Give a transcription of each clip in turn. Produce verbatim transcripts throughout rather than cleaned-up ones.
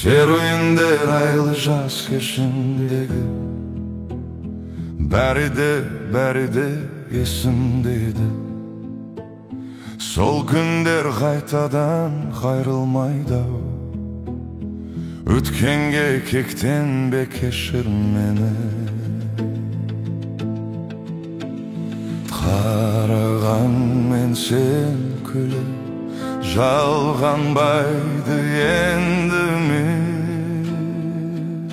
Şeruindir aylı jaz keşindegi, bäri de bäri de esimdeydi. Sol günler qaytadan kayrılmayda, ötkenge kekten bekeşir meni. Qaragan men sen külüp, жалғанбайды енді үміт.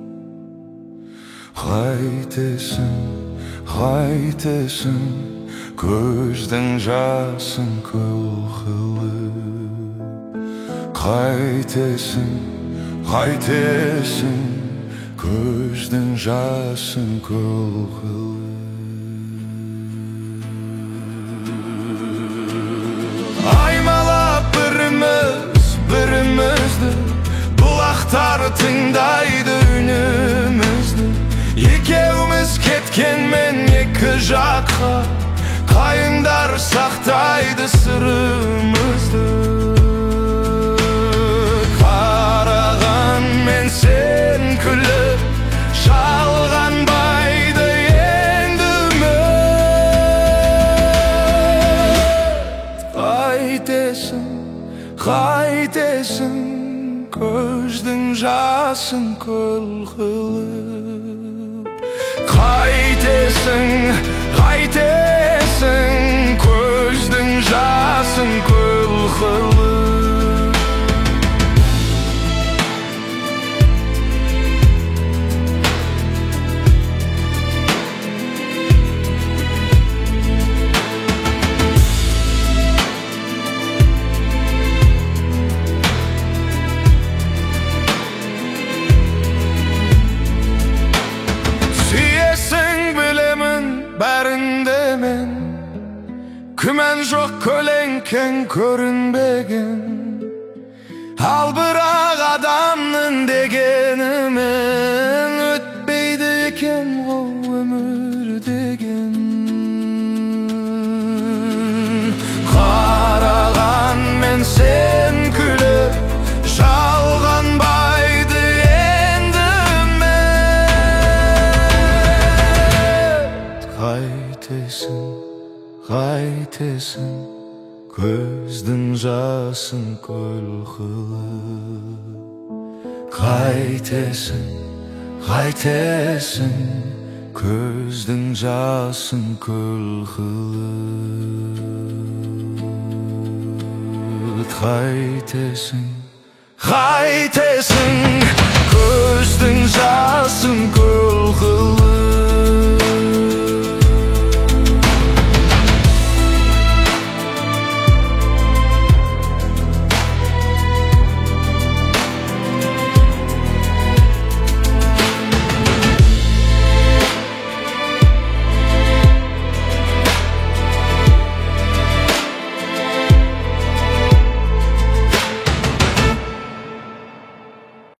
Қайтесің, қайтесің, көздің жасын көл қылып. Қайтесің, қайтесің, көздің жасын көл қылып. Birimizni bulaqtar tingdaydi үнімізді. Екеуміз кеткенмен екі жаққа, қайыңдар сақтайды сырымызды. Қараған мен сен күліп, жалғанбайды енді үміт. Қайтесің, қайтесің, көздің жасын көл қылып. Қайтесің, қайтесің, көздің жасын көл қылып. Bәрінде мен күмән жоқ, көлеңкең көрінбеген. Ал бірақ адамның дегенімен өтпейді екен ол өмір деген. Қараған мен сен күліп, жалғанбайды енді үміт. Қайтесің, қайтесің, көздің жасын көл қылып. Қайтесің, қайтесің, көздің жасын көл қылып. Қайтесің, қайтесің, көздің жасын көл қылып.